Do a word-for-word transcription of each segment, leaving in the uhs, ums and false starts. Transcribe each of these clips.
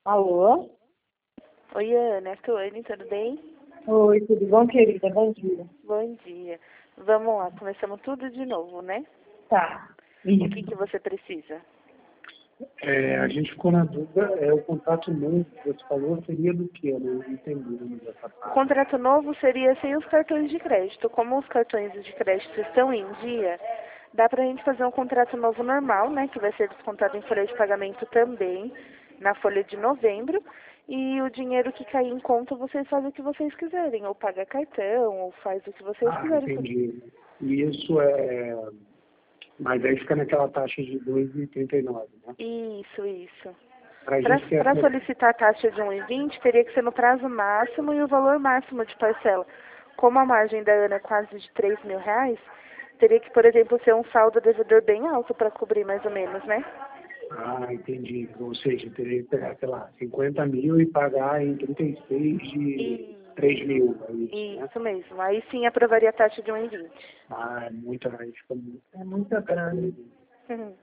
Alô? Oi, Ana, é a Tuane, tudo bem? Oi, tudo bom, querida? Bom dia. Bom dia. Vamos lá, começamos tudo de novo, né? Tá. O que, que você precisa? É, a gente ficou na dúvida, é, o contato novo que você falou seria do que? Eu não entendi essa O parte. contrato novo seria sem os cartões de crédito. Como os cartões de crédito estão em dia, dá pra gente fazer um contrato novo normal, né? Que vai ser descontado em folha de pagamento também, na folha de novembro. E o dinheiro que cair em conta, vocês fazem o que vocês quiserem. Ou paga cartão, ou faz o que vocês Ah, quiserem. entendi. E isso é... Mas aí fica naquela taxa de dois vírgula trinta e nove, né? Isso, isso. Pra gente que é... Para solicitar a taxa de um vírgula vinte, teria que ser no prazo máximo e o valor máximo de parcela. Como a margem da Ana é quase de três mil reais, teria que, por exemplo, ser um saldo devedor bem alto para cobrir mais ou menos, né? Ah, entendi. Ou seja, teria que pegar, sei lá, cinquenta mil e pagar em trinta e seis de três mil. É isso, né? Isso mesmo. Aí sim aprovaria a taxa de um vírgula vinte. Ah, é muita, aí fica muito... É muita grana. Uhum.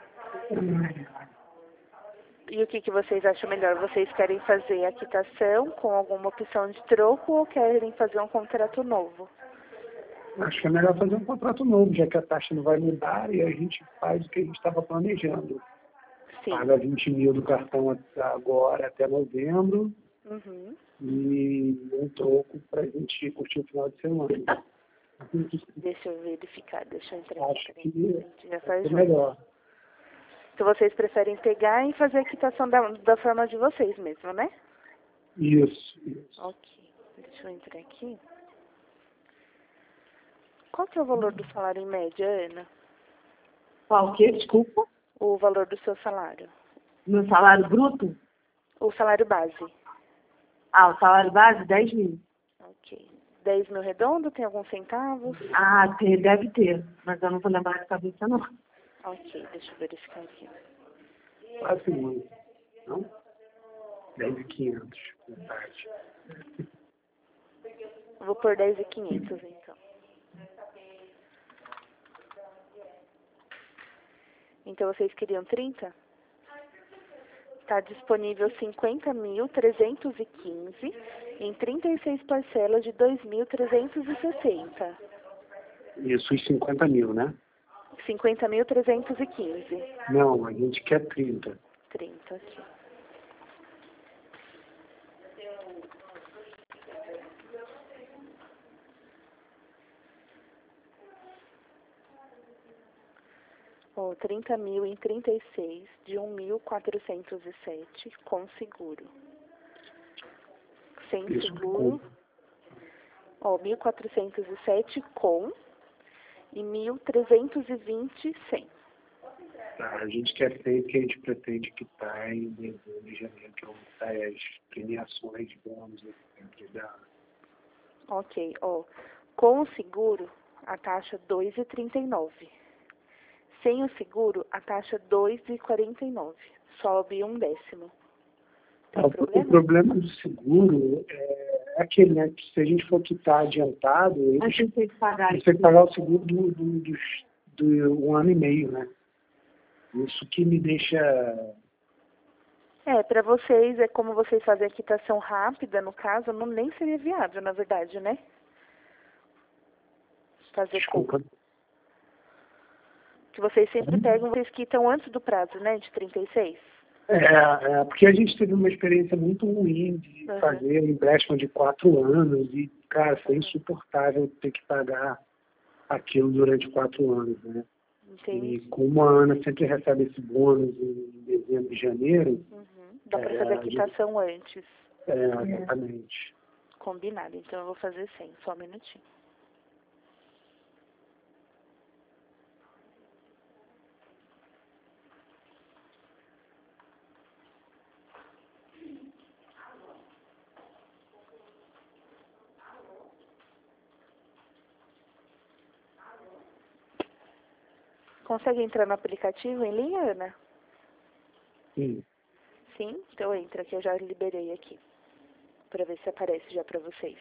E o que, que vocês acham melhor? Vocês querem fazer a quitação com alguma opção de troco ou querem fazer um contrato novo? Acho que é melhor fazer um contrato novo, já que a taxa não vai mudar e a gente faz o que a gente estava planejando. Sim. Paga vinte mil do cartão até agora, até novembro, Uhum. e um troco para a gente curtir o final de semana. Deixa eu verificar, deixa eu entrar Acho aqui. que Já é faz junto. melhor. Então vocês preferem pegar e fazer a quitação da, da forma de vocês mesmo, né? Isso, isso. Ok. Deixa eu entrar aqui. Qual que é o valor do salário em média, Ana? Qual o quê? Desculpa. O valor do seu salário? Meu salário bruto? O salário base? Ah, o salário base, dez mil. Ok. dez mil redondo? Tem alguns centavos? Ah, tem, deve ter. Mas eu não vou lembrar de cabeça, não. Ok, deixa eu verificar aqui. Quase muito. Não? dez mil e quinhentos, metade. Eu vou por dez mil e quinhentos, então. Então vocês queriam trinta? Está disponível cinquenta mil trezentos e quinze em trinta e seis parcelas de dois mil trezentos e sessenta. Isso, os cinquenta mil, né? cinquenta mil trezentos e quinze. Não, a gente quer trinta. trinta aqui. Oh, trinta mil em trinta e seis de um mil quatrocentos e sete com seguro. Sem Isso, seguro. Ó, oh, mil quatrocentos e sete com e mil trezentos e vinte sem. Tá, a gente quer cem porque a gente pretende quitar em dezembro e janeiro, que é onde saem as premiações de bônus sempre da... Ok, ó. Oh, com o seguro, a taxa dois vírgula trinta e nove. Sem o seguro, a taxa dois vírgula quarenta e nove. Sobe um décimo. Tem Ah, problema? O problema do seguro é aquele, né? Que se a gente for quitar adiantado, Mas eles, tem que pagar. você tem que pagar o seguro do, do, do, do um ano e meio, né? Isso que me deixa... É, para vocês, é como vocês fazem a quitação rápida, no caso, não nem seria viável, na verdade, né? Fazer Desculpa. com que vocês sempre pegam, vocês quitam antes do prazo, né, de trinta e seis? É, é, porque a gente teve uma experiência muito ruim de Uhum. fazer um empréstimo de quatro anos e, cara, foi insuportável ter que pagar aquilo durante quatro anos, né? Entendi. E como a Ana sempre recebe esse bônus em dezembro e janeiro... Uhum. Dá para é, fazer a a gente- quitação antes. É, exatamente. Combinado, então eu vou fazer cem, só um minutinho. Consegue entrar no aplicativo em linha, Ana? Sim. Sim? Então entra, que eu já liberei aqui. Para ver se aparece já para vocês.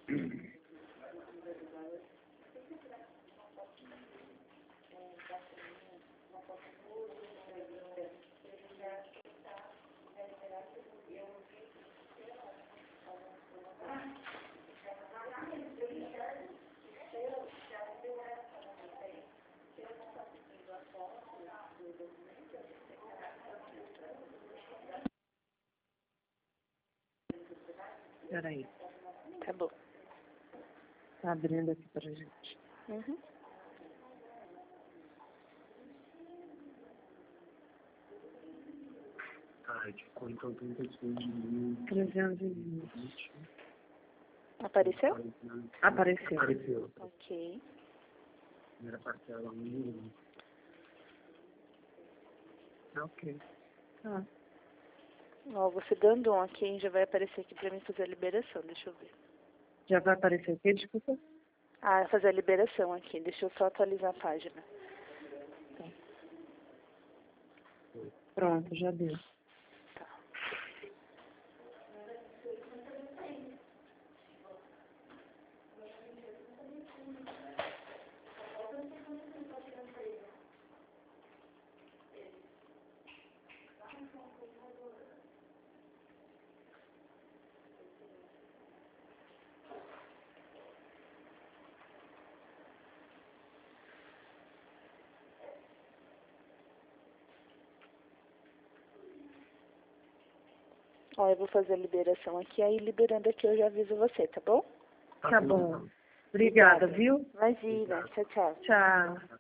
Peraí. Tá bom. Tá abrindo aqui pra gente. Uhum. Ah, ficou então trinta e seis mil. trezentos e vinte. Apareceu? Apareceu. Apareceu. Ok. Primeira parcela, um. Ok. Tá. Ó, você dando um aqui, já vai aparecer aqui pra mim fazer a liberação. Deixa eu ver. Já vai aparecer o quê? Desculpa. Ah, fazer a liberação aqui. Deixa eu só atualizar a página. Pronto, já deu. Ó, eu vou fazer a liberação aqui, aí liberando aqui eu já aviso você, tá bom? Tá bom. Obrigada, viu? Imagina. Tchau, tchau. Tchau.